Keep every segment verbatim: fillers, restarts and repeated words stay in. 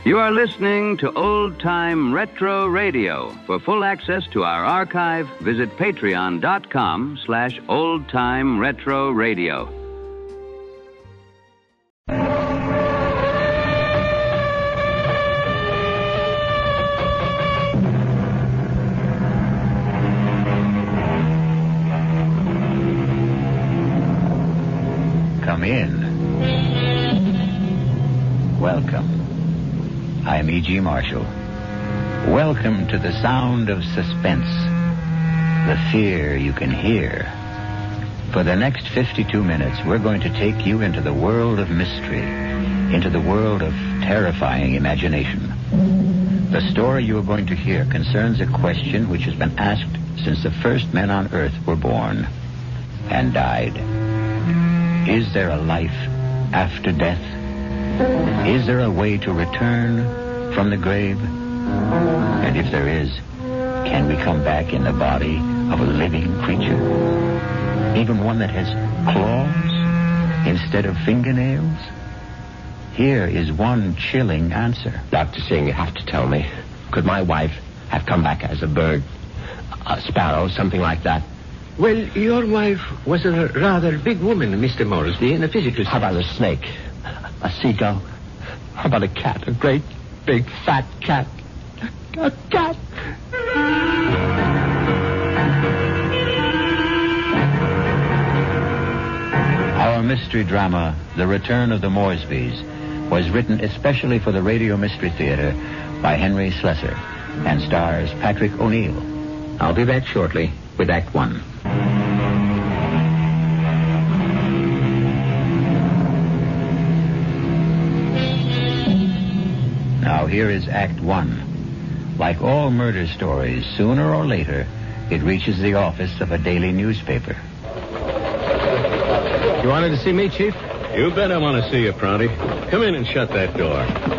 You are listening to Old Time Retro Radio. For full access to our archive, visit patreon.com slash Old Time Retro Radio. Come in. Welcome. I'm E G. Marshall. Welcome to the sound of suspense, the fear you can hear. For the next fifty-two minutes, we're going to take you into the world of mystery, into the world of terrifying imagination. The story you are going to hear concerns a question which has been asked since the first men on Earth were born and died. Is there a life after death? Is there a way to return from the grave? And if there is, can we come back in the body of a living creature? Even one that has claws instead of fingernails? Here is one chilling answer. Doctor Singh, you have to tell me. Could my wife have come back as a bird, a sparrow, something like that? Well, your wife was a rather big woman, Mister Moresby, in a physical sense. How about a snake? A seagull? How about a cat? A great, big, fat cat? A cat? Our mystery drama, The Return of the Moresbys, was written especially for the Radio Mystery Theater by Henry Slessor and stars Patrick O'Neill. I'll be back shortly with Act One. Now here is Act One. Like all murder stories, sooner or later, it reaches the office of a daily newspaper. You wanted to see me, Chief? You bet I want to see you, Prouty. Come in and shut that door.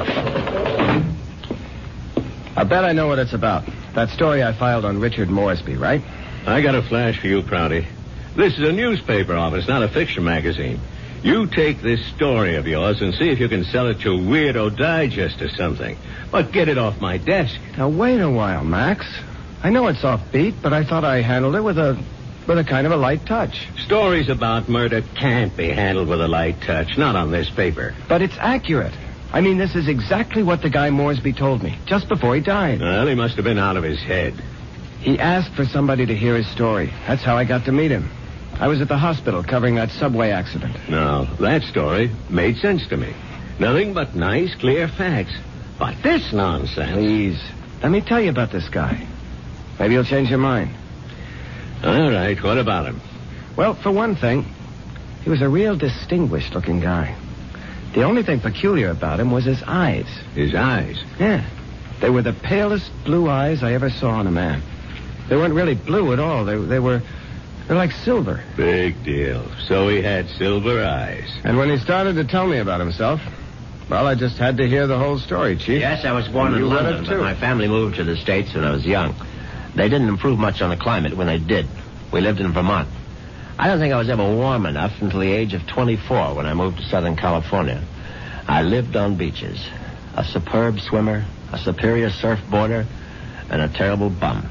I bet I know what it's about. That story I filed on Richard Moresby, right? I got a flash for you, Prouty. This is a newspaper office, not a fiction magazine. You take this story of yours and see if you can sell it to Weirdo Digest or something. But get it off my desk. Now, wait a while, Max. I know it's offbeat, but I thought I handled it with a with a kind of a light touch. Stories about murder can't be handled with a light touch, not on this paper. But it's accurate. I mean, this is exactly what the guy Moresby told me, just before he died. Well, he must have been out of his head. He asked for somebody to hear his story. That's how I got to meet him. I was at the hospital covering that subway accident. Now, that story made sense to me. Nothing but nice, clear facts. But this nonsense... Please, let me tell you about this guy. Maybe you'll change your mind. All right, what about him? Well, for one thing, he was a real distinguished-looking guy. The only thing peculiar about him was his eyes. His eyes? Yeah. They were the palest blue eyes I ever saw on a man. They weren't really blue at all. They, they were... They're like silver. Big deal. So he had silver eyes. And when he started to tell me about himself, well, I just had to hear the whole story, Chief. Yes, I was born And in you read London, it, but too. my family moved to the States when I was young. They didn't improve much on the climate when they did. We lived in Vermont. I don't think I was ever warm enough until the age of twenty-four when I moved to Southern California. I lived on beaches. A superb swimmer, a superior surfboarder, and a terrible bum.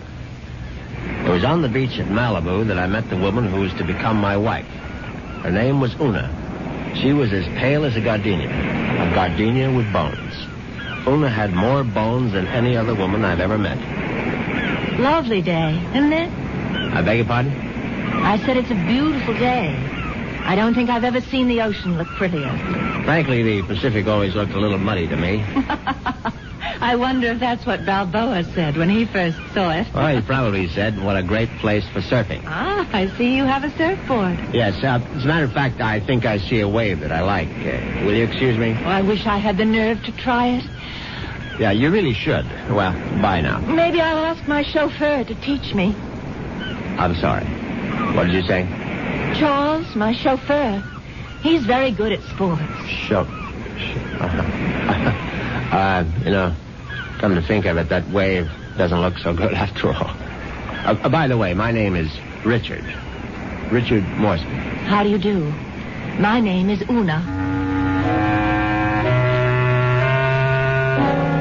It was on the beach at Malibu that I met the woman who was to become my wife. Her name was Una. She was as pale as a gardenia, a gardenia with bones. Una had more bones than any other woman I've ever met. Lovely day, isn't it? I beg your pardon? I said it's a beautiful day. I don't think I've ever seen the ocean look prettier. Frankly, the Pacific always looked a little muddy to me. I wonder if that's what Balboa said when he first saw it. Well, he probably said, what a great place for surfing. Ah, I see you have a surfboard. Yes, uh, as a matter of fact, I think I see a wave that I like. Uh, will you excuse me? Oh, I wish I had the nerve to try it. Yeah, you really should. Well, bye now. Maybe I'll ask my chauffeur to teach me. I'm sorry. What did you say? Charles, my chauffeur. He's very good at sports. Show. uh, you know, come to think of it, that wave doesn't look so good after all. Uh, uh, by the way, my name is Richard. Richard Moresby. How do you do? My name is Una.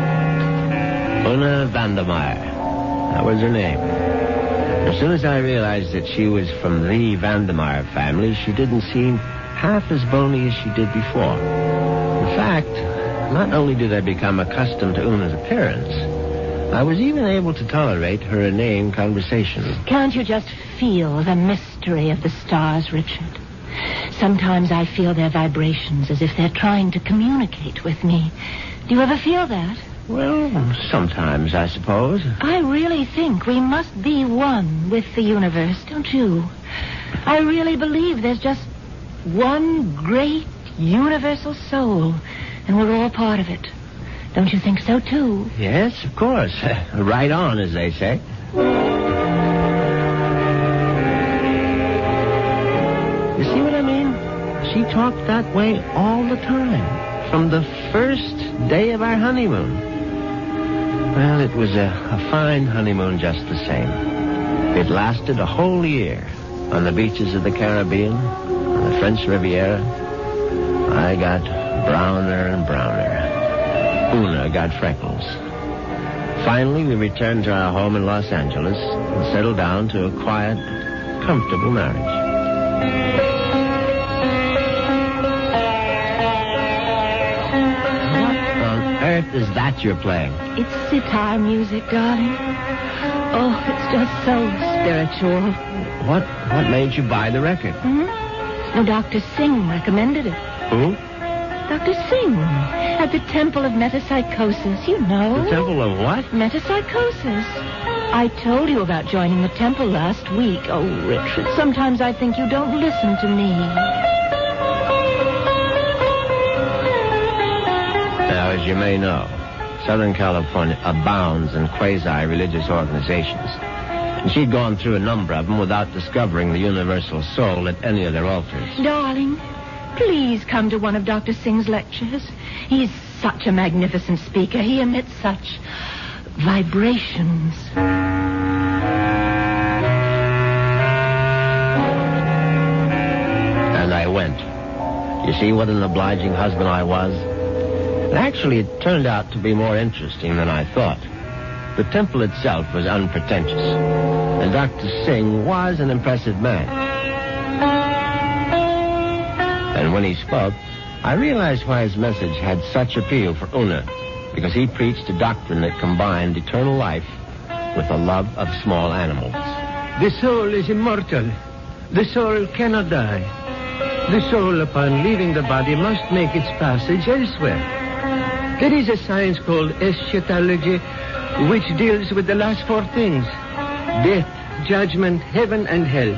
Vandermeyer. That was her name. As soon as I realized that she was from the Vandermeyer family, she didn't seem half as bony as she did before. In fact, not only did I become accustomed to Una's appearance, I was even able to tolerate her inane conversation. Can't you just feel the mystery of the stars, Richard? Sometimes I feel their vibrations as if they're trying to communicate with me. Do you ever feel that? Well, sometimes, I suppose. I really think we must be one with the universe, don't you? I really believe there's just one great universal soul, and we're all part of it. Don't you think so, too? Yes, of course. Right on, as they say. You see what I mean? She talked that way all the time, from the first day of our honeymoon. Well, it was a, a fine honeymoon just the same. It lasted a whole year on the beaches of the Caribbean, on the French Riviera. I got browner and browner. Una got freckles. Finally, we returned to our home in Los Angeles and settled down to a quiet, comfortable marriage. Earth is that you're playing? It's sitar music, darling. Oh, it's just so spiritual. What what made you buy the record? Hmm? No, Doctor Singh recommended it. Who? Doctor Singh, at the Temple of Metapsychosis, you know. The Temple of what? Metapsychosis. I told you about joining the temple last week. Oh, Richard, sometimes I think you don't listen to me. Now, as you may know, Southern California abounds in quasi-religious organizations. And she'd gone through a number of them without discovering the universal soul at any of their altars. Darling, please come to one of Doctor Singh's lectures. He's such a magnificent speaker. He emits such vibrations. And I went. You see what an obliging husband I was? Actually, it turned out to be more interesting than I thought. The temple itself was unpretentious, and Doctor Singh was an impressive man. And when he spoke, I realized why his message had such appeal for Una, because he preached a doctrine that combined eternal life with a love of small animals. The soul is immortal. The soul cannot die. The soul, upon leaving the body, must make its passage elsewhere. There is a science called eschatology, which deals with the last four things: death, judgment, heaven, and hell.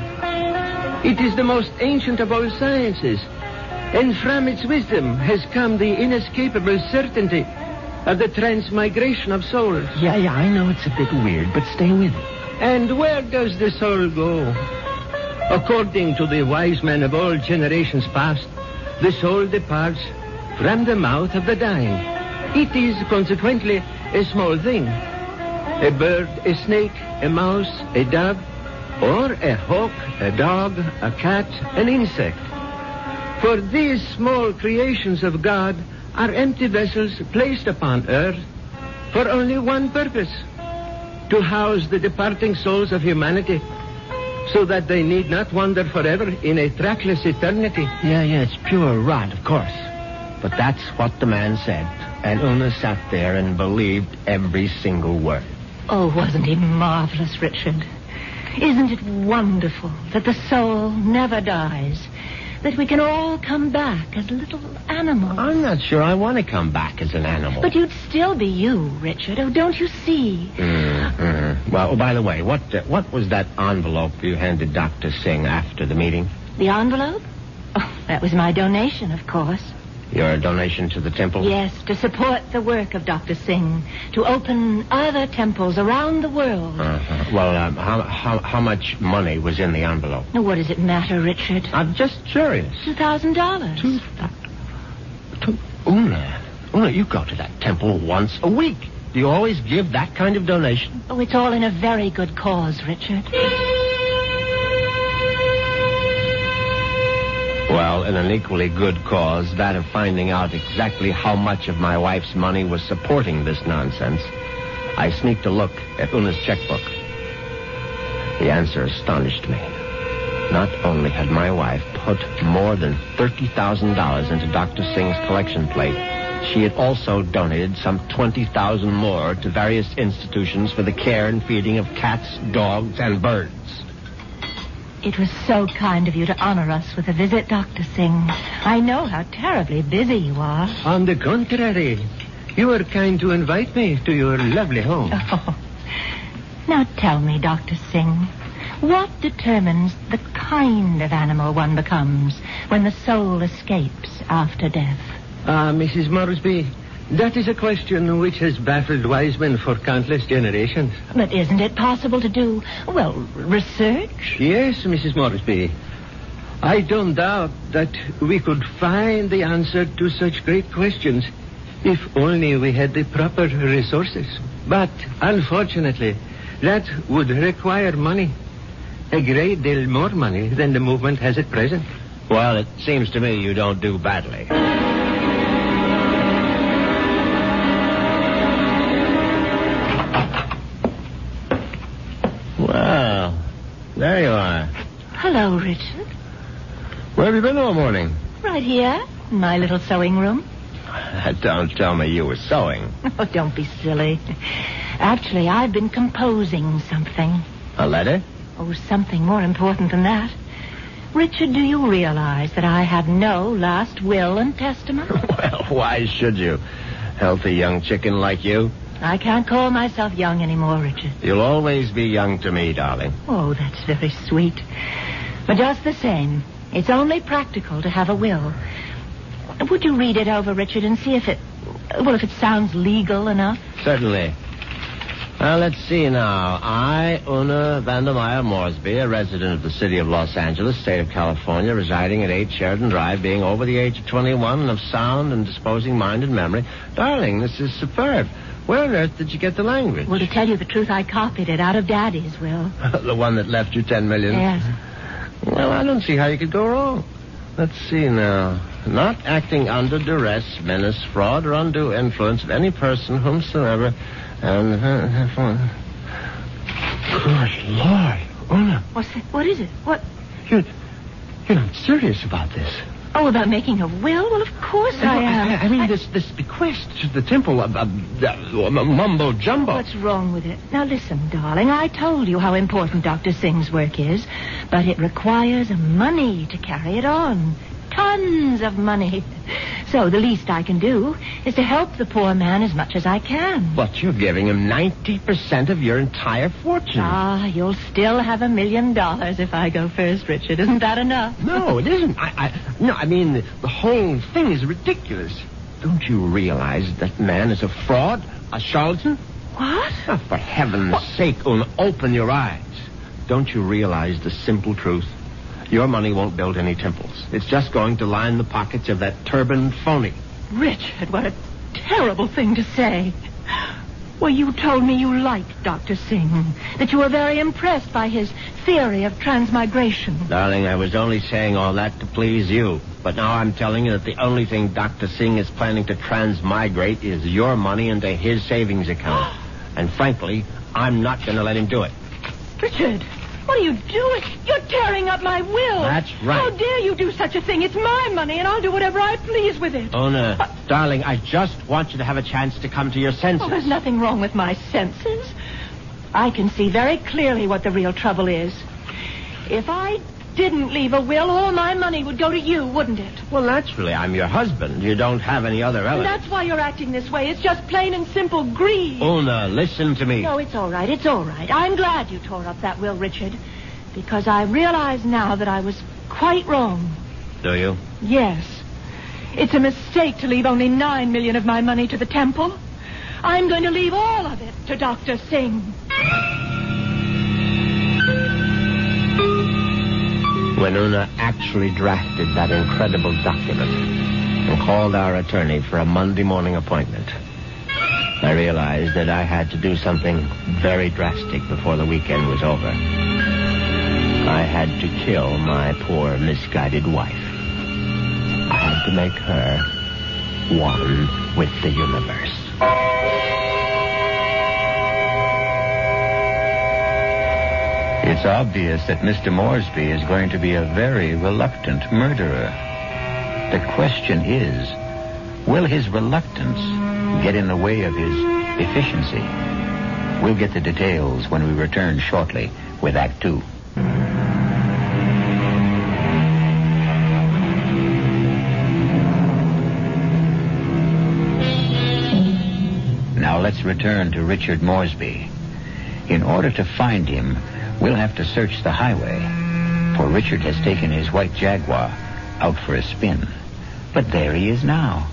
It is the most ancient of all sciences, and from its wisdom has come the inescapable certainty of the transmigration of souls. Yeah, yeah, I know it's a bit weird, but stay with it. And where does the soul go? According to the wise men of all generations past, the soul departs from the mouth of the dying. It is consequently a small thing. A bird, a snake, a mouse, a dove, or a hawk, a dog, a cat, an insect. For these small creations of God are empty vessels placed upon earth for only one purpose: to house the departing souls of humanity, so that they need not wander forever in a trackless eternity. Yeah, yeah, it's pure rot, of course. But that's what the man said, and Una sat there and believed every single word. Oh, wasn't he marvelous, Richard? Isn't it wonderful that the soul never dies? That we can all come back as little animals? I'm not sure I want to come back as an animal. But you'd still be you, Richard. Oh, don't you see? Mm-hmm. Well, oh, by the way, what uh, what was that envelope you handed Doctor Singh after the meeting? The envelope? Oh, that was my donation, of course. Your donation to the temple? Yes, to support the work of Doctor Singh, to open other temples around the world. Uh-huh. Well, um, how, how how much money was in the envelope? Now, what does it matter, Richard? I'm just curious. Two thousand dollars. Two thousand. Una, Una, you go to that temple once a week. Do you always give that kind of donation? Oh, it's all in a very good cause, Richard. Well, in an equally good cause, that of finding out exactly how much of my wife's money was supporting this nonsense, I sneaked a look at Una's checkbook. The answer astonished me. Not only had my wife put more than thirty thousand dollars into Doctor Singh's collection plate, she had also donated some twenty thousand dollars more to various institutions for the care and feeding of cats, dogs, and birds. It was so kind of you to honor us with a visit, Doctor Singh. I know how terribly busy you are. On the contrary, you were kind to invite me to your lovely home. Oh. Now tell me, Doctor Singh, what determines the kind of animal one becomes when the soul escapes after death? Ah, Missus Moresby, that is a question which has baffled wise men for countless generations. But isn't it possible to do, well, research? Yes, Missus Moresby. I don't doubt that we could find the answer to such great questions if only we had the proper resources. But, unfortunately, that would require money. A great deal more money than the movement has at present. Well, it seems to me you don't do badly. Well, there you are. Hello, Richard. Where have you been all morning? Right here, in my little sewing room. Don't tell me you were sewing. Oh, don't be silly. Actually, I've been composing something. A letter? Oh, something more important than that. Richard, do you realize that I had no last will and testament? Well, why should you? Healthy young chicken like you. I can't call myself young anymore, Richard. You'll always be young to me, darling. Oh, that's very sweet. But just the same, it's only practical to have a will. Would you read it over, Richard, and see if it, well, if it sounds legal enough? Certainly. Well, let's see now. I, Una Vandermeyer Moresby, a resident of the city of Los Angeles, state of California, residing at eight Sheridan Drive, being over the age of twenty-one and of sound and disposing mind and memory. Darling, this is superb. Where on earth did you get the language? Well, to tell you the truth, I copied it out of Daddy's will. The one that left you ten million? Yes. Well, I don't see how you could go wrong. Let's see now. Not acting under duress, menace, fraud, or undue influence of any person whomsoever... And... Uh, Good Lord, Una. What's that? What is it? What? You're, you're not serious about this. Oh, about making a will? Well, of course I am. I, I mean, I... this this bequest to the temple of, of uh, mumbo jumbo. What's wrong with it? Now, listen, darling. I told you how important Doctor Singh's work is, but it requires money to carry it on. Tons of money. So the least I can do is to help the poor man as much as I can. But you're giving him ninety percent of your entire fortune. Ah, you'll still have a million dollars if I go first, Richard. Isn't that enough? No, it isn't. I, I, no, I mean, the, the whole thing is ridiculous. Don't you realize that man is a fraud, a charlatan? What? Oh, for heaven's what? sake, Una, open your eyes. Don't you realize the simple truth? Your money won't build any temples. It's just going to line the pockets of that turbaned phony. Richard, what a terrible thing to say. Well, you told me you liked Doctor Singh, that you were very impressed by his theory of transmigration. Darling, I was only saying all that to please you. But now I'm telling you that the only thing Doctor Singh is planning to transmigrate is your money into his savings account. And frankly, I'm not going to let him do it. Richard, what are you doing? You're tearing up my will. That's right. How dare you do such a thing? It's my money, and I'll do whatever I please with it. Una, uh, darling, I just want you to have a chance to come to your senses. Oh, there's nothing wrong with my senses. I can see very clearly what the real trouble is. If I didn't leave a will, all my money would go to you, wouldn't it? Well, naturally, I'm your husband. You don't have any other relatives. And that's why you're acting this way. It's just plain and simple greed. Una, listen to me. No, it's all right. It's all right. I'm glad you tore up that will, Richard, because I realize now that I was quite wrong. Do you? Yes. It's a mistake to leave only nine million of my money to the temple. I'm going to leave all of it to Doctor Singh. When Una actually drafted that incredible document and called our attorney for a Monday morning appointment, I realized that I had to do something very drastic before the weekend was over. I had to kill my poor, misguided wife. I had to make her one with the universe. It's obvious that Mister Moresby is going to be a very reluctant murderer. The question is, will his reluctance get in the way of his efficiency? We'll get the details when we return shortly with Act Two. Now let's return to Richard Moresby. In order to find him, we'll have to search the highway, for Richard has taken his white Jaguar out for a spin. But there he is now.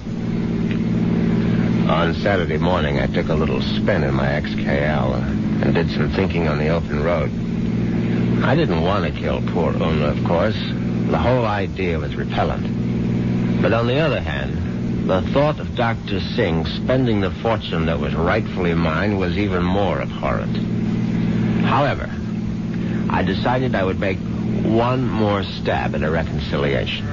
On Saturday morning, I took a little spin in my X K L and did some thinking on the open road. I didn't want to kill poor Una, of course. The whole idea was repellent. But on the other hand, the thought of Doctor Singh spending the fortune that was rightfully mine was even more abhorrent. However, I decided I would make one more stab at a reconciliation.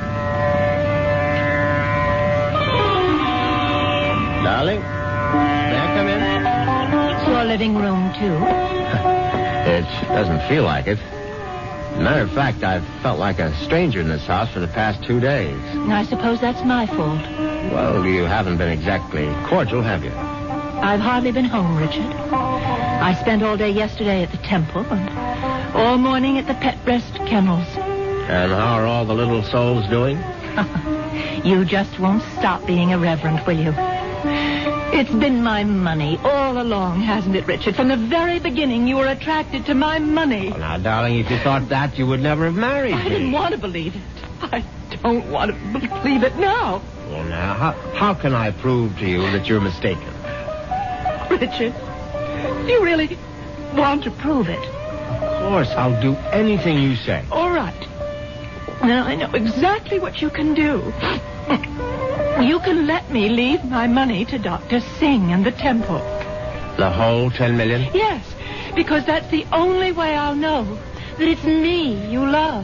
Darling, may I come in? It's your living room, too. It doesn't feel like it. Matter of fact, I've felt like a stranger in this house for the past two days. I suppose that's my fault. Well, you haven't been exactly cordial, have you? I've hardly been home, Richard. I spent all day yesterday at the temple and all morning at the Pet Rest Kennels. And how are all the little souls doing? You just won't stop being irreverent, will you? It's been my money all along, hasn't it, Richard? From the very beginning, you were attracted to my money. Oh, now, darling, if you thought that, you would never have married I me. didn't want to believe it. I don't want to believe it now. Well, now, how, how can I prove to you that you're mistaken? Richard, do you really want to prove it? Of course, I'll do anything you say. All right. Now I know exactly what you can do. You can let me leave my money to Doctor Singh and the temple. The whole ten million? Yes, because that's the only way I'll know that it's me you love.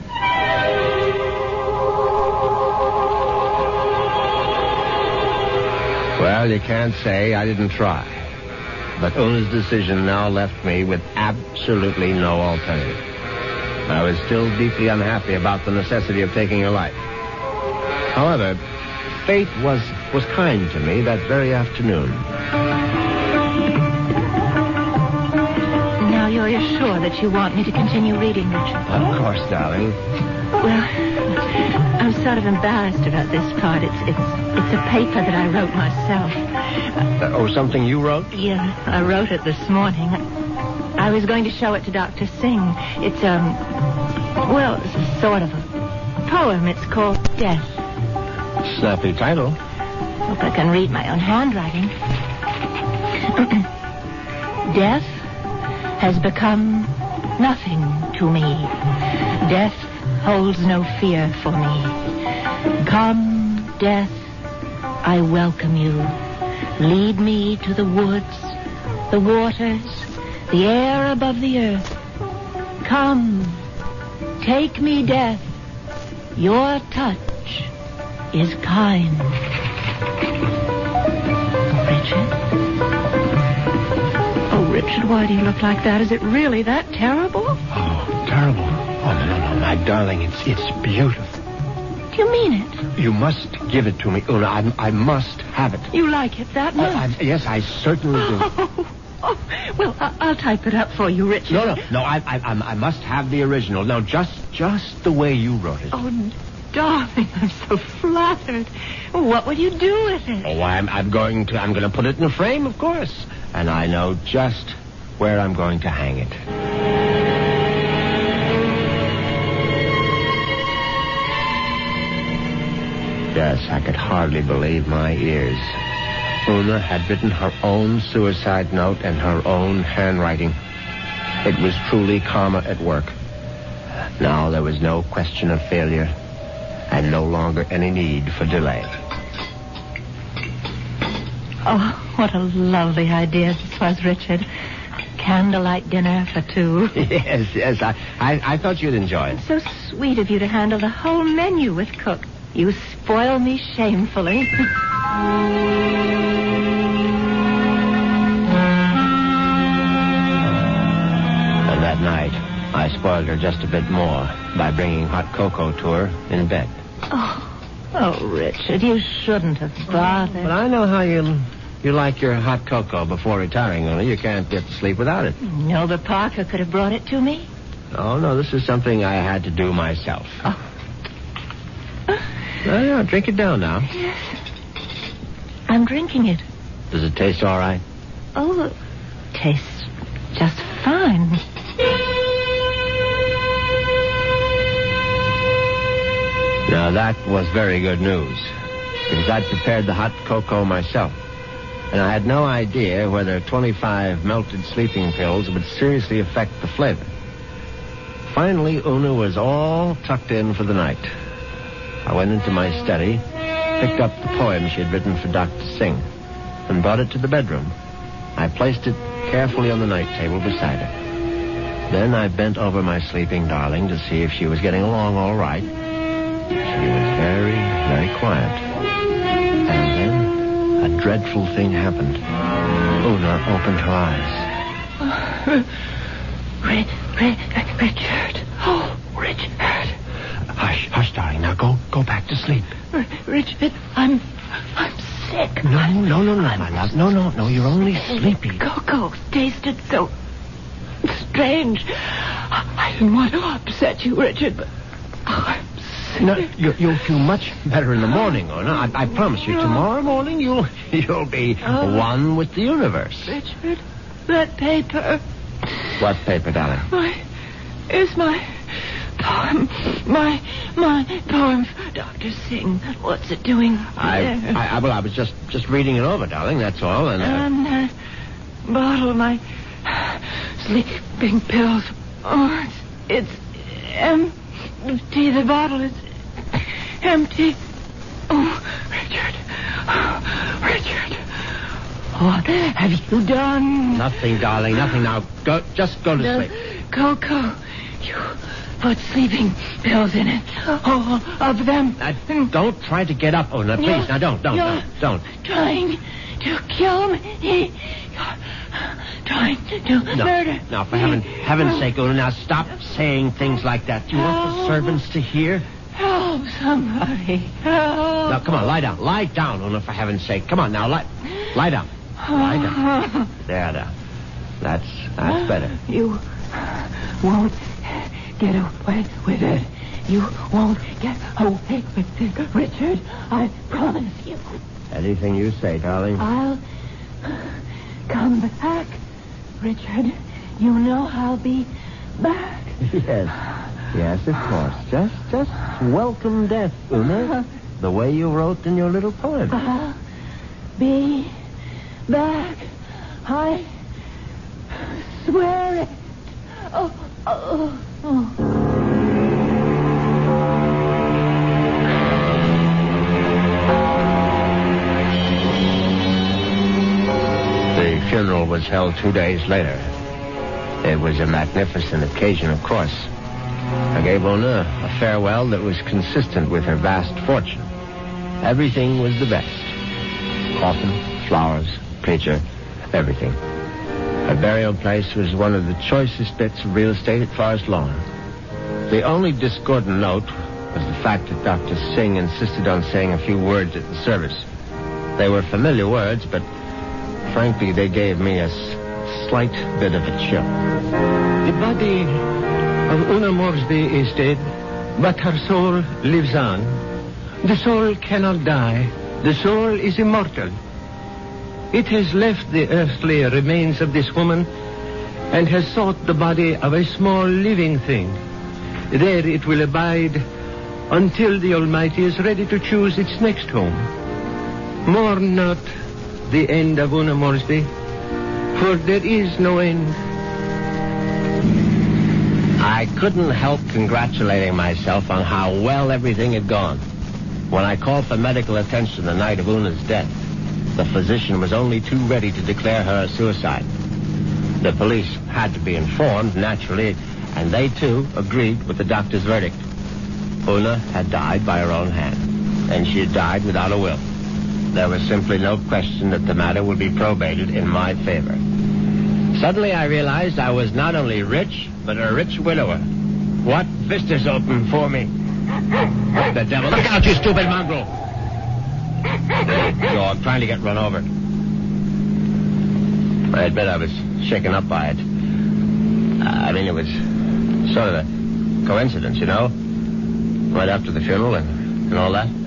Well, you can't say I didn't try. But Una's decision now left me with absolutely no alternative. I was still deeply unhappy about the necessity of taking her life. However, fate was, was kind to me that very afternoon. Now you're sure that you want me to continue reading, Richard? Of course, darling. Well, I'm sort of embarrassed about this part. It's it's it's a paper that I wrote myself. Uh, oh, something you wrote? Yeah, I wrote it this morning. I was going to show it to Doctor Singh. It's, um, well, it's a sort of a poem. It's called Death. Snappy title. Hope I can read my own handwriting. Death has become nothing to me. Death holds no fear for me. Come, death, I welcome you. Lead me to the woods, the waters, the air above the earth. Come, take me, death. Your touch is kind. Richard? Oh, Richard, why do you look like that? Is it really that terrible? Oh, terrible. Oh, no, no, no, my darling, it's it's beautiful. Do you mean it? You must give it to me, Una. I, I must have it. You like it that much? I, I, yes, I certainly do. Oh, oh, well, I, I'll type it up for you, Richard. No, no, no, I, I, I'm- I must have the original. Now, just, just the way you wrote it. Oh, darling, I'm so flattered. What will you do with it? Oh, I'm, I'm going to, I'm going to put it in a frame, of course. And I know just where I'm going to hang it. Yes, I could hardly believe my ears. Una had written her own suicide note in her own handwriting. It was truly karma at work. Now there was no question of failure, and no longer any need for delay. Oh, what a lovely idea this was, Richard. Candlelight dinner for two. Yes, yes, I, I, I thought you'd enjoy it. So sweet of you to handle the whole menu with Cook. You spoil me shamefully. And that night, I spoiled spoiled her just a bit more by bringing hot cocoa to her in bed. Oh, oh, Richard, you shouldn't have bothered. But I know how you you like your hot cocoa before retiring, Una. You can't get to sleep without it. No, but Parker could have brought it to me. Oh, no, this is something I had to do myself. Oh. Well, yeah, drink it down now. Yes. I'm drinking it. Does it taste all right? Oh, it tastes just fine. Now, that was very good news, because I'd prepared the hot cocoa myself, and I had no idea whether twenty-five melted sleeping pills would seriously affect the flavor. Finally, Una was all tucked in for the night. I went into my study, picked up the poem she had written for Doctor Singh, and brought it to the bedroom. I placed it carefully on the night table beside her. Then I bent over my sleeping darling to see if she was getting along all right. She was very, very quiet. And then a dreadful thing happened. Una opened her eyes. Red, Red, Richard. Oh, Richard. Hush, hush, darling. Now go, go back to sleep. R- Richard, I'm, I'm sick. No, no, no, no, my love. No, no, no. You're only sleepy. Cocoa tasted so strange. I didn't want to upset you, Richard, but oh, I'm sick. No, you, you'll feel much better in the morning, Una. I, I promise you. Tomorrow morning, you'll, you'll be Oh. one with the universe. Richard, that paper. What paper, darling? My, is my poem. My, my poem for Doctor Singh. What's it doing I, there? I, I, well, I was just, just reading it over, darling. That's all. And uh, And that bottle, my sleeping pills. Oh, it's, it's empty. The bottle is empty. Oh, Richard. Oh, Richard. What have you done? nothing, darling. Nothing. Now, go. Just go to The sleep. cocoa. You put sleeping pills in it. All of them. Uh, don't try to get up, Una. Please. You're- Now, don't, don't, you're don't, don't. Trying to kill me. You're trying to No, murder no, for me. heaven, heaven's sake, Una. Now, stop saying things like that. Do you want the Oh. servants to hear? Help somebody. Help. Now, come on, lie down. Lie down, Una, for heaven's sake. Come on, now, lie, lie down. Lie down. There, there. That's, that's better. You won't get away with it. You won't get away with it, Richard. I promise you. Anything you say, darling. I'll come back, Richard. You know I'll be back. Yes. Yes, of course. Just, just welcome death, Una. The way you wrote in your little poem. I'll be back. I swear it. Oh, oh, oh. The funeral was held two days later. It was a magnificent occasion, of course. I gave Una a farewell that was consistent with her vast fortune. Everything was the best. Coffin, flowers, preacher, everything. Her burial place was one of the choicest bits of real estate at Forest Lawn. The only discordant note was the fact that Doctor Singh insisted on saying a few words at the service. They were familiar words, but frankly, they gave me a s- slight bit of a chill. The body of Una Moresby is dead, but her soul lives on. The soul cannot die. The soul is immortal. It has left the earthly remains of this woman and has sought the body of a small living thing. There it will abide until the Almighty is ready to choose its next home. Mourn not the end of Una Moresby, for there is no end. I couldn't help congratulating myself on how well everything had gone. When I called for medical attention the night of Una's death, the physician was only too ready to declare her a suicide. The police had to be informed, naturally, and they, too, agreed with the doctor's verdict. Una had died by her own hand, and she had died without a will. There was simply no question that the matter would be probated in my favor. Suddenly I realized I was not only rich, but a rich widower. What vista's open for me? What the devil? Look out, you stupid mongrel! Dog trying to get run over. I admit I was shaken up by it. Uh, I mean, it was sort of a coincidence, you know? Right after the funeral and, and all that.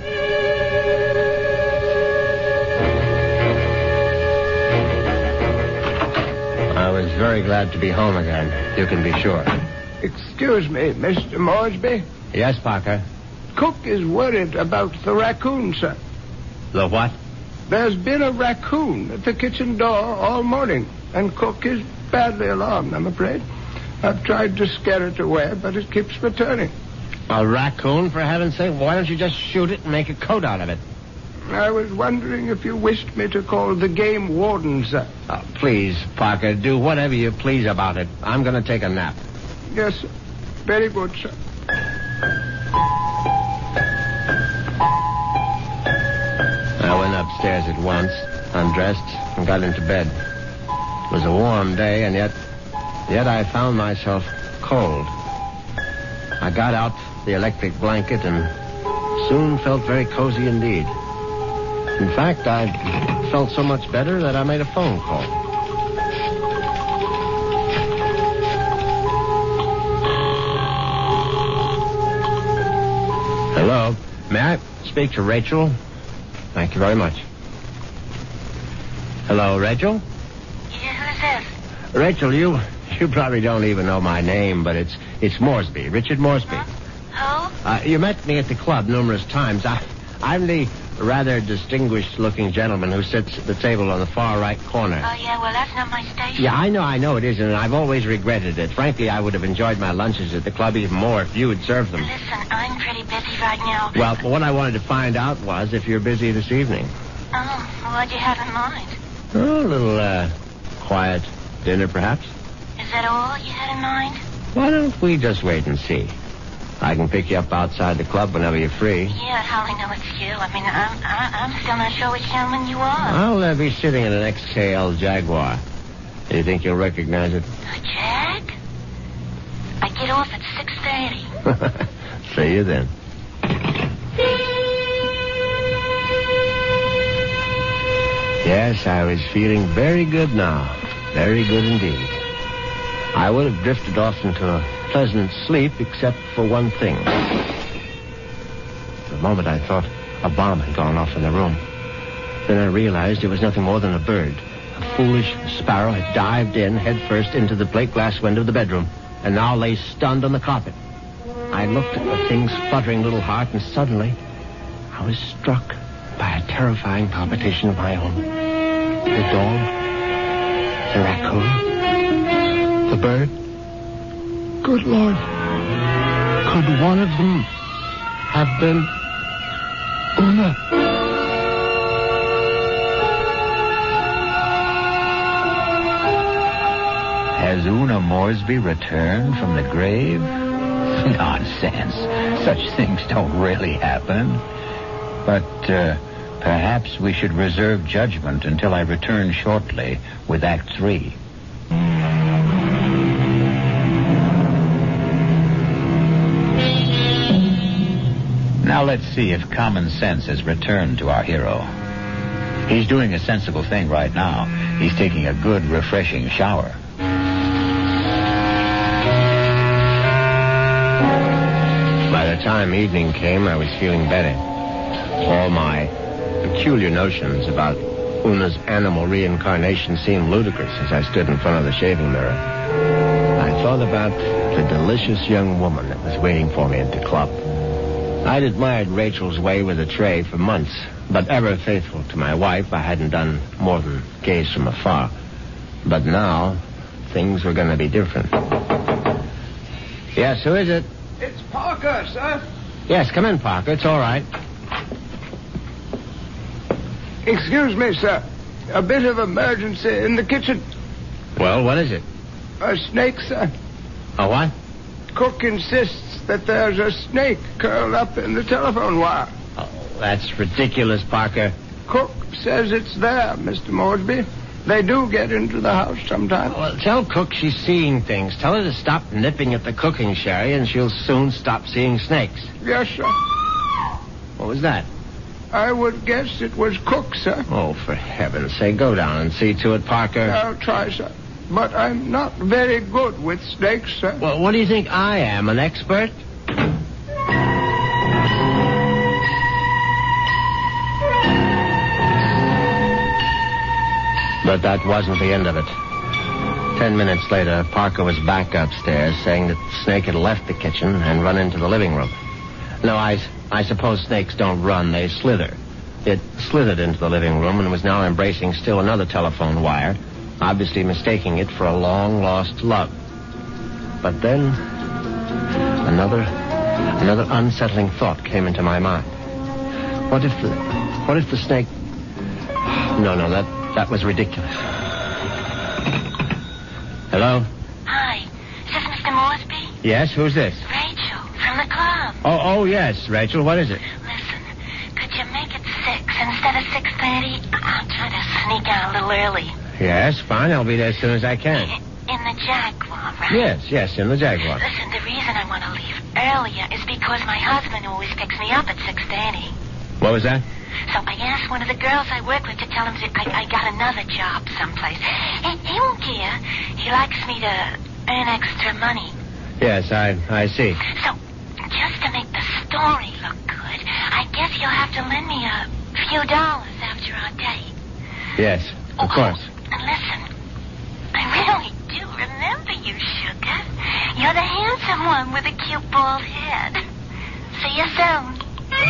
I was very glad to be home again, you can be sure. Excuse me, Mister Moresby. Yes, Parker? Cook is worried about the raccoon, sir. The what? There's been a raccoon at the kitchen door all morning, and Cook is badly alarmed, I'm afraid. I've tried to scare it away, but it keeps returning. A raccoon, for heaven's sake? Why don't you just shoot it and make a coat out of it? I was wondering if you wished me to call the game warden, sir. Oh, please, Parker, do whatever you please about it. I'm going to take a nap. Yes, sir. Very good, sir. I went upstairs at once, undressed, and got into bed. It was a warm day, and yet, yet I found myself cold. I got out the electric blanket and soon felt very cozy indeed. In fact, I felt so much better that I made a phone call. Hello. May I speak to Rachel? Thank you very much. Hello, Rachel? Yeah, who's this? Rachel, you you probably don't even know my name, but it's it's Moresby, Richard Moresby. Huh? Who? Uh, you met me at the club numerous times. I, I'm the rather distinguished-looking gentleman who sits at the table on the far right corner. Oh, yeah, well, that's not my station. Yeah, I know, I know it isn't, and I've always regretted it. Frankly, I would have enjoyed my lunches at the club even more if you had served them. Listen, I'm pretty busy right now. Well, what I wanted to find out was if you're busy this evening. Oh, what'd you have in mind? Oh, a little, uh, quiet dinner, perhaps? Is that all you had in mind? Why don't we just wait and see? I can pick you up outside the club whenever you're free. Yeah, how I know it's you. I mean, I'm, I, I'm still not sure which gentleman you are. I'll uh, be sitting in an X K L Jaguar. Do you think you'll recognize it? A Jag? I get off at six thirty. See you then. Yes, I was feeling very good now. Very good indeed. I would have drifted off into a pleasant sleep except for one thing. For a moment I thought a bomb had gone off in the room. Then I realized it was nothing more than a bird. A foolish sparrow had dived in headfirst into the plate glass window of the bedroom and now lay stunned on the carpet. I looked at the thing's fluttering little heart, and suddenly I was struck by a terrifying palpitation of my own. The dog, the raccoon, the bird. Good Lord. Could one of them have been Una? Has Una Moresby returned from the grave? Nonsense. Such things don't really happen. But uh, perhaps we should reserve judgment until I return shortly with Act Three. Now let's see if common sense has returned to our hero. He's doing a sensible thing right now. He's taking a good, refreshing shower. By the time evening came, I was feeling better. All my peculiar notions about Una's animal reincarnation seemed ludicrous as I stood in front of the shaving mirror. I thought about the delicious young woman that was waiting for me at the club. I'd admired Rachel's way with a tray for months, but ever faithful to my wife, I hadn't done more than gaze from afar. But now, things were going to be different. Yes, who is it? It's Parker, sir. Yes, come in, Parker. It's all right. Excuse me, sir. A bit of emergency in the kitchen. Well, what is it? A snake, sir. A what? Cook insists that there's a snake curled up in the telephone wire. Oh, that's ridiculous, Parker. Cook says it's there, Mister Moresby. They do get into the house sometimes. Well, tell Cook she's seeing things. Tell her to stop nipping at the cooking sherry, and she'll soon stop seeing snakes. Yes, sir. What was that? I would guess it was Cook, sir. Oh, for heaven's sake, go down and see to it, Parker. I'll try, sir. But I'm not very good with snakes, sir. Well, what do you think I am, an expert? But that wasn't the end of it. Ten minutes later, Parker was back upstairs saying that the snake had left the kitchen and run into the living room. No, I, I suppose snakes don't run, they slither. It slithered into the living room and was now embracing still another telephone wire, obviously mistaking it for a long-lost love. But then, another, another unsettling thought came into my mind. What if the, what if the snake... No, no, that, that was ridiculous. Hello? Hi. Is this Mister Moresby? Yes, who's this? Rachel, from the club. Oh, oh, yes, Rachel, what is it? Listen, could you make it six instead of six thirty? I'm trying to sneak out a little early. Yes, fine, I'll be there as soon as I can. In the Jaguar, right? Yes, yes, in the Jaguar. Listen, the reason I want to leave earlier is because my husband always picks me up at six thirty. What was that? So I asked one of the girls I work with to tell him that I, I got another job someplace. He, he won't care. He likes me to earn extra money. Yes, I I see. So, just to make the story look good, I guess you'll have to lend me a few dollars after our date. Yes, of oh, course. And listen, I really do remember you, Sugar. You're the handsome one with a cute bald head. See you soon.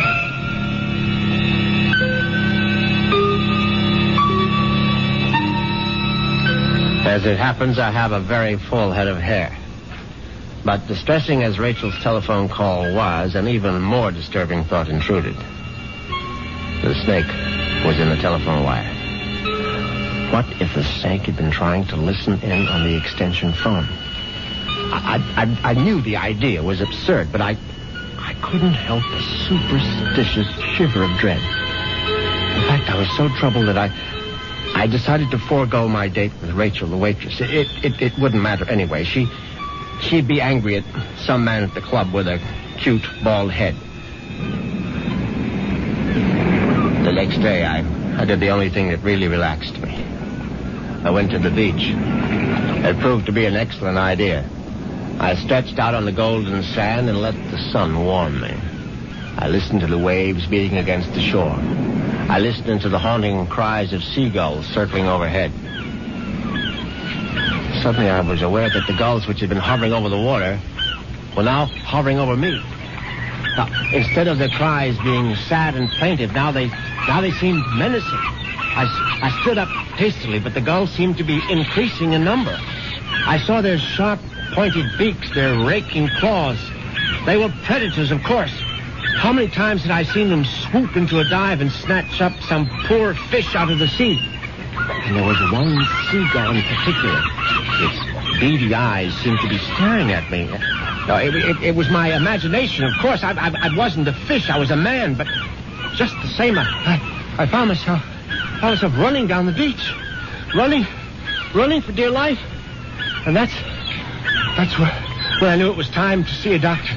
As it happens, I have a very full head of hair. But distressing as Rachel's telephone call was, an even more disturbing thought intruded. The snake was in the telephone wire. What if the snake had been trying to listen in on the extension phone? I, I, I knew the idea was absurd, but I, I couldn't help a superstitious shiver of dread. In fact, I was so troubled that I... I decided to forego my date with Rachel, the waitress. It, it, it wouldn't matter anyway. She, she'd be angry at some man at the club with a cute, bald head. The next day, I, I did the only thing that really relaxed me. I went to the beach. It proved to be an excellent idea. I stretched out on the golden sand and let the sun warm me. I listened to the waves beating against the shore. I listened to the haunting cries of seagulls circling overhead. Suddenly I was aware that the gulls which had been hovering over the water were now hovering over me. Now, instead of their cries being sad and plaintive, now they now they seemed menacing. I, I stood up hastily, but the gulls seemed to be increasing in number. I saw their sharp, pointed beaks, their raking claws. They were predators, of course. How many times had I seen them swoop into a dive and snatch up some poor fish out of the sea? And there was one seagull in particular. Its beady eyes seemed to be staring at me. No, it, it, it was my imagination, of course. I, I, I wasn't a fish. I was a man, but just the same, I, I, I found myself, found myself running down the beach. Running, running for dear life. And that's, that's where, where I knew it was time to see a doctor.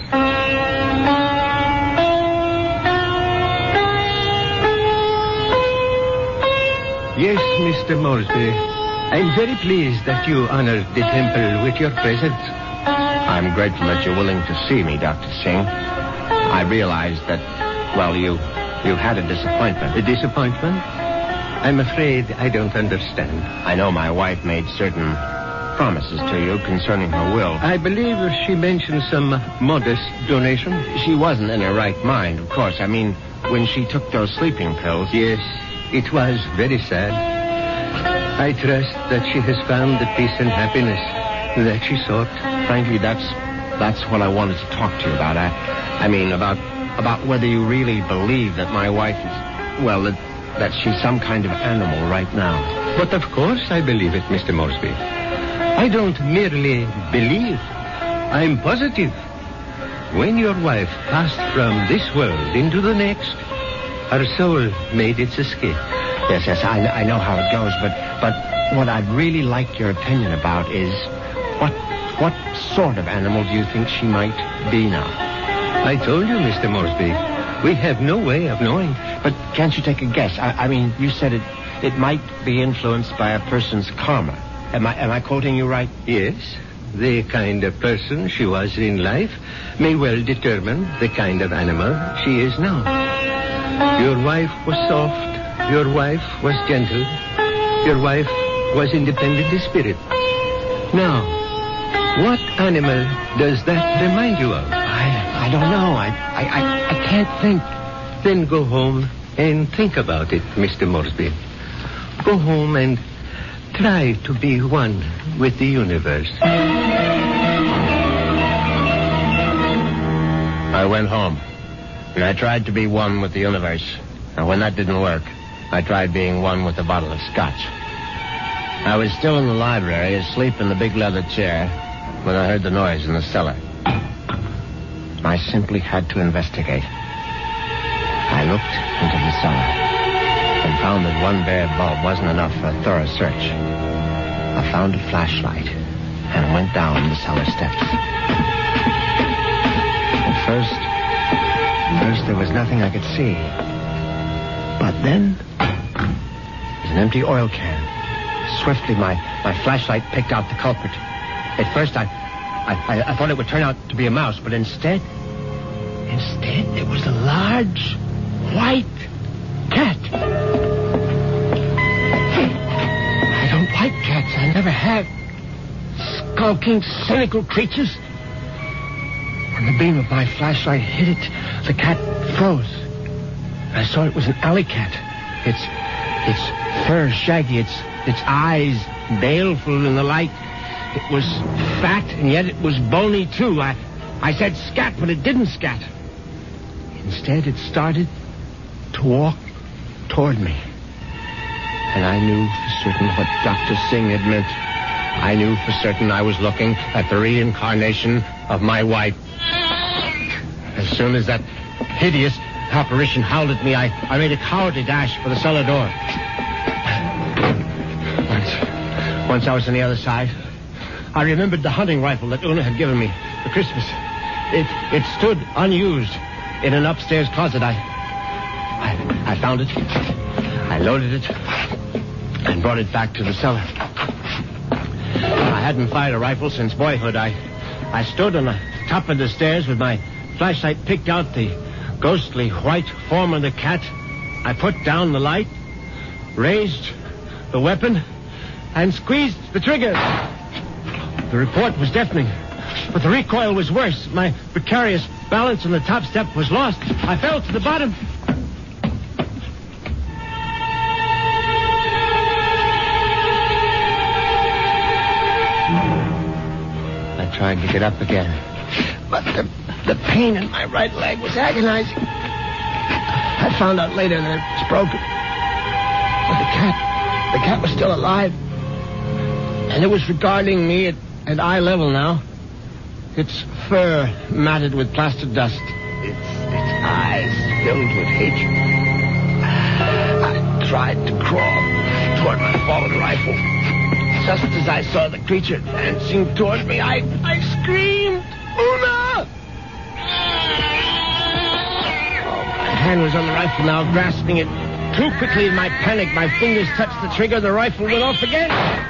Yes, Mister Moresby. I'm very pleased that you honored the temple with your presence. I'm grateful that you're willing to see me, Doctor Singh. I realize that, well, you, you've had a disappointment. A disappointment? I'm afraid I don't understand. I know my wife made certain promises to you concerning her will. I believe she mentioned some modest donation. She wasn't in her right mind, of course. I mean, when she took those sleeping pills. Yes. It was very sad. I trust that she has found the peace and happiness that she sought. Frankly, that's that's what I wanted to talk to you about. I, I mean, about about whether you really believe that my wife is, well, that, that she's some kind of animal right now. But of course I believe it, Mister Moresby. I don't merely believe. I'm positive. When your wife passed from this world into the next, her soul made its escape. Yes, yes, I, I know how it goes, but but what I'd really like your opinion about is what what sort of animal do you think she might be now? I told you, Mister Moresby, we have no way of knowing. But can't you take a guess? I, I mean, you said it it might be influenced by a person's karma. Am I am I quoting you right? Yes, the kind of person she was in life may well determine the kind of animal she is now. Your wife was soft. Your wife was gentle. Your wife was independent in spirit. Now, what animal does that remind you of? I I don't know. I I I, I can't think. Then go home and think about it, Mister Moresby. Go home and try to be one with the universe. I went home, and I tried to be one with the universe. And when that didn't work, I tried being one with a bottle of scotch. I was still in the library, asleep in the big leather chair, when I heard the noise in the cellar. I simply had to investigate. I looked into the cellar and found that one bare bulb wasn't enough for a thorough search. I found a flashlight and went down the cellar steps. At first, first there was nothing I could see. But then, there's an empty oil can. Swiftly, my, my flashlight picked out the culprit. At first, I, I, I thought it would turn out to be a mouse, but instead, instead, it was a large, white cat. I don't like cats. I never have. Skulking, cynical creatures. When the beam of my flashlight hit it, the cat froze. I saw it was an alley cat. Its, its fur shaggy, its, its eyes baleful in the light. It was fat, and yet it was bony, too. I, I said scat, but it didn't scat. Instead, it started to walk toward me. And I knew for certain what Doctor Singh had meant. I knew for certain I was looking at the reincarnation of my wife. As soon as that hideous apparition howled at me, I, I made a cowardly dash for the cellar door. Once, once I was on the other side, I remembered the hunting rifle that Una had given me for Christmas. It it stood unused in an upstairs closet. I, I, I found it. I loaded it and brought it back to the cellar. I hadn't fired a rifle since boyhood. I, I stood on the top of the stairs with my flashlight picked out the ghostly white form of the cat. I put down the light, raised the weapon, and squeezed the trigger. The report was deafening, but the recoil was worse. My precarious balance on the top step was lost. I fell to the bottom. I tried to get up again, but the, the pain in my right leg was agonizing. I found out later that it was broken. But the cat, the cat was still alive. And it was regarding me at, at eye level now. Its fur matted with plaster dust. Its, its eyes filled with hatred. I tried to crawl toward my fallen rifle. Just as I saw the creature advancing toward me, I, I screamed, Una! Oh, my hand was on the rifle now, grasping it. Too quickly in my panic, my fingers touched the trigger, the rifle went off again.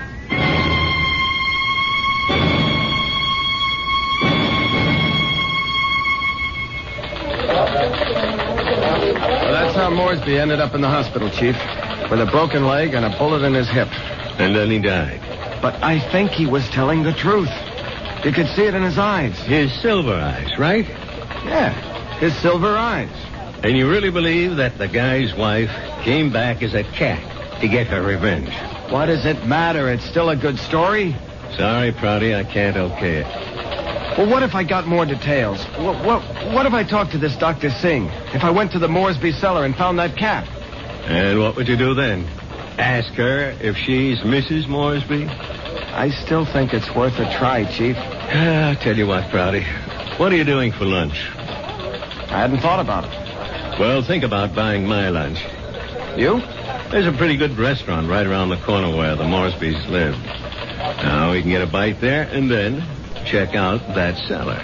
Well, that's how Moresby ended up in the hospital, Chief, with a broken leg and a bullet in his hip. And then he died. But I think he was telling the truth. You could see it in his eyes. His silver eyes, right? Yeah, his silver eyes. And you really believe that the guy's wife came back as a cat to get her revenge? What does it matter? It's still a good story. Sorry, Prouty, I can't okay it. Well, what if I got more details? What, what, what if I talked to this Doctor Singh? If I went to the Moresby cellar and found that cat? And what would you do then? Ask her if she's Missus Moresby? I still think it's worth a try, Chief. I'll tell you what, Prouty. What are you doing for lunch? I hadn't thought about it. Well, think about buying my lunch. You? There's a pretty good restaurant right around the corner where the Moresbys live. Now we can get a bite there and then check out that cellar.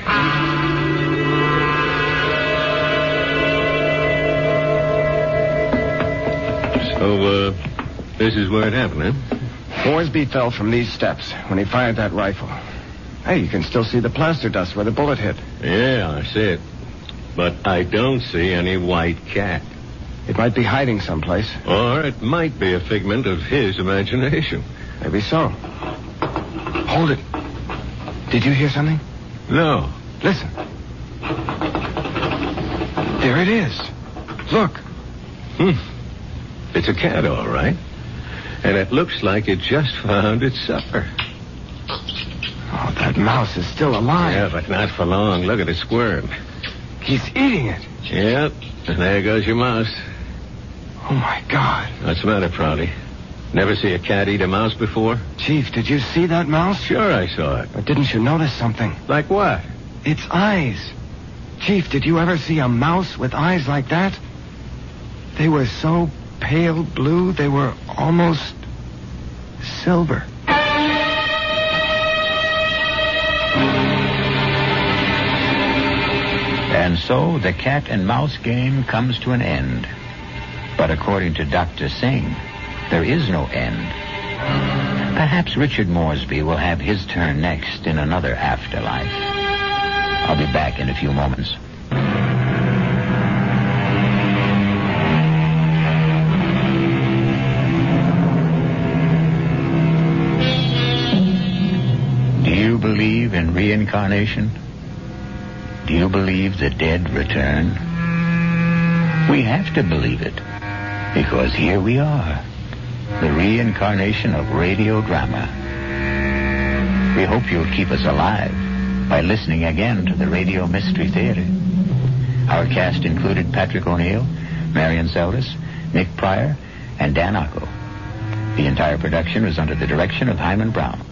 So, uh, this is where it happened, huh? Moresby fell from these steps when he fired that rifle. Hey, you can still see the plaster dust where the bullet hit. Yeah, I see it. But I don't see any white cat. It might be hiding someplace. Or it might be a figment of his imagination. Maybe so. Hold it. Did you hear something? No. Listen. There it is. Look. Hmm. It's a cat, all right. And it looks like it just found its supper. Oh, that mouse is still alive. Yeah, but not for long. Look at it squirm. He's eating it. Yep. And there goes your mouse. Oh, my God. What's the matter, Prouty? Never see a cat eat a mouse before? Chief, did you see that mouse? Sure I saw it. But didn't you notice something? Like what? Its eyes. Chief, did you ever see a mouse with eyes like that? They were so pale blue, they were almost silver. And so the cat and mouse game comes to an end. But according to Doctor Singh, there is no end. Perhaps Richard Moresby will have his turn next in another afterlife. I'll be back in a few moments. Do you believe in reincarnation? Do you believe the dead return? We have to believe it, because here we are, the reincarnation of radio drama. We hope you'll keep us alive by listening again to the Radio Mystery Theater. Our cast included Patrick O'Neill, Marion Seldes, Nick Pryor, and Dan Ocko. The entire production was under the direction of Hyman Brown.